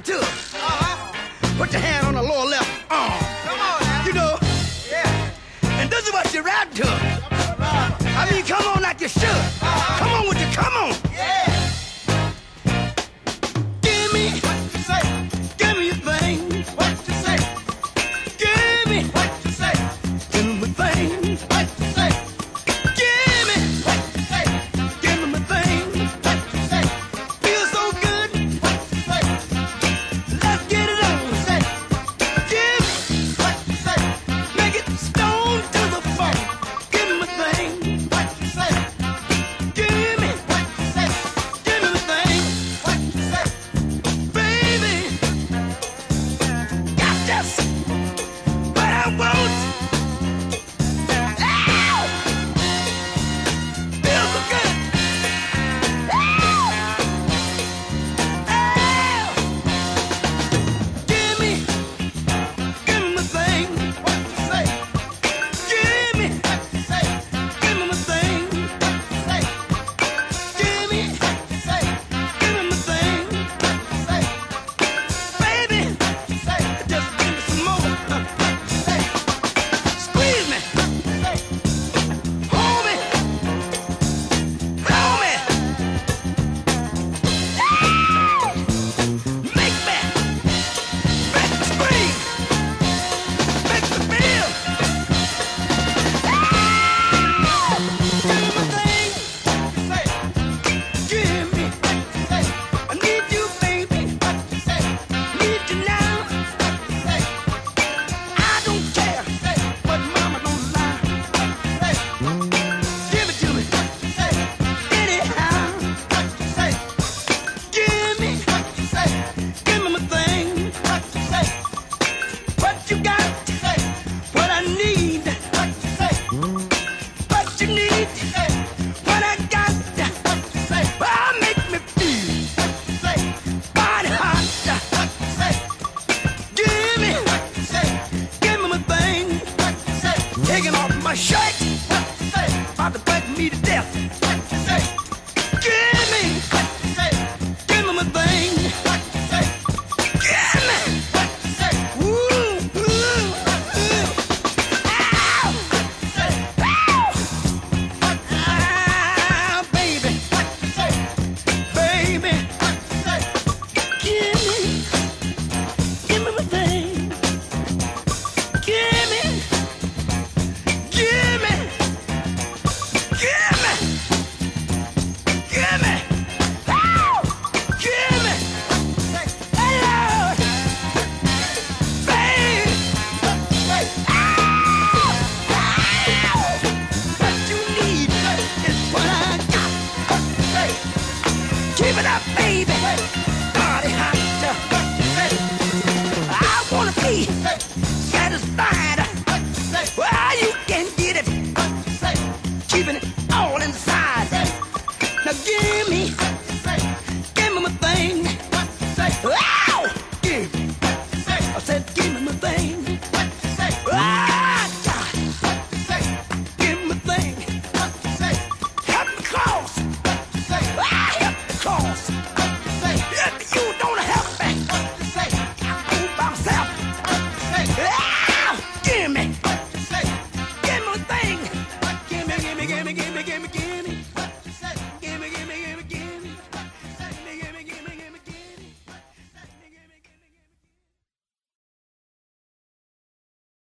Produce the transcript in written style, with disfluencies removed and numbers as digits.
rap to us. Put your hand on the lower left arm. Come on now. You know, Yeah. and this is what you rap to us. I mean, come on like you should. Come on with your come on. Yeah. Give me, What you say? give me your thing. What you say? Give me, What you say? give me my thing. What you say? Give me, What you say? give me my thing. What you say? Feels so good. What you say? Let's get it on. Say. Give me, What you say? make it stone to the funk. Give me my thing. What you say? Give me, What you say? give me my thing. What you say? Baby, got just what I want. Ow! Feels so good. Ow! Ow! Give me my thing. What you say? Give me What you say? my thing. What you say? Give me What you say? my thing. What you say? Baby, What you say? just give me some more. What you say? Squeeze me. Say. Hold me. Hold me. Ah! Make me scream. Make me feel. Ah! Give me my thing. Say. Give me. Say. I need you, baby. What you say? Need you now. Say. I don't care Say. what mama don't lie. Say. Give it to me. Say. Anyhow. What you say? Give me. What you say? Give me my thing. What you say? What you got? Say. What I need. What you say? What you need. Say. What I got. What you say? Oh, make me feel Say. body hot. What you say? Give me. What you say? Give me my thing. What you say? Taking off my shirt. What you say? About to bite me to death. What you say? Give me. What you say? Give me my thing. What you say? Give me. What you say? Ooh, ooh, ooh. Ow. Say. Ow. Ah, baby. What you say? Baby. What you say? Give me my thing. Give me, give me, give me, give me, ow, give me, Say. hello, babe, Say. ow, ow. What you need is what I got. Say. Keep it up, baby, body hot. What you say? I wanna be Say.